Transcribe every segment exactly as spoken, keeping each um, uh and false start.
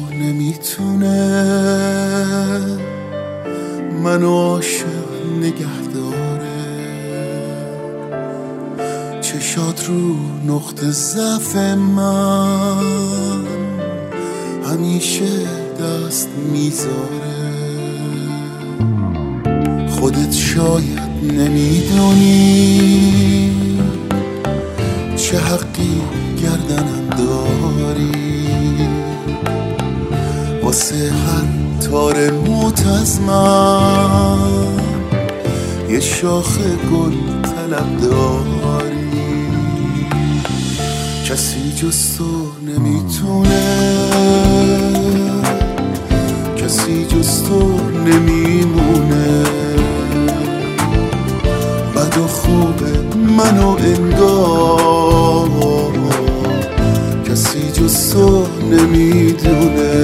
نمیتونه منو عاشق نگه داره، چشات رو نقطه ضعف من همیشه دست میذاره. خودت شاید نمیدونی چه حقی گردنم داری، واسه هر تار موت از من یه شاخه گل طلب داری. کسی جز تو نمیتونه، کسی جز تو نمیمونه، بد و خوب منو انگار کسی جز تو نمیدونه.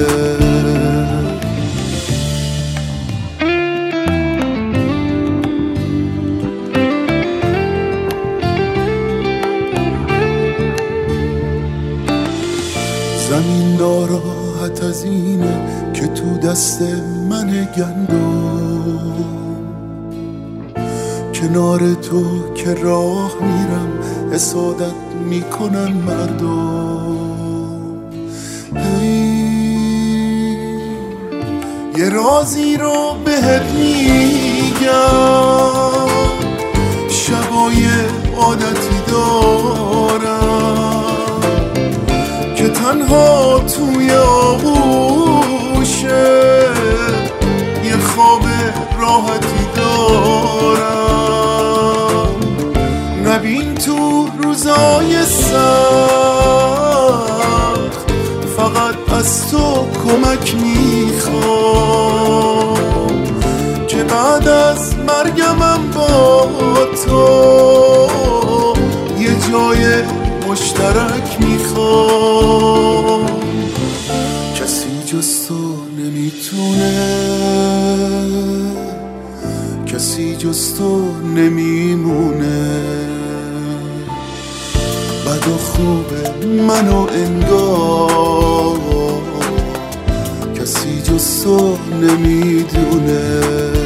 زمین ناراحت از اینه که تو دست من گندم، کنار تو که راه میرم حسادت میکنن مردم. هی یه رازی رو بهت میگم، شبای عادتی دارم که تنها توی آغوشه یه خواب راحتی دارم. نبین تو روزای سخت فقط از تو کمک میخوام، که بعد از مرگمم با تو یه جای مشترک میخوام. کسی جز تو نمیتونه، کسی جز تو نمیمونه، بد و خوب منو انگار کسی جز تو نمیدونه.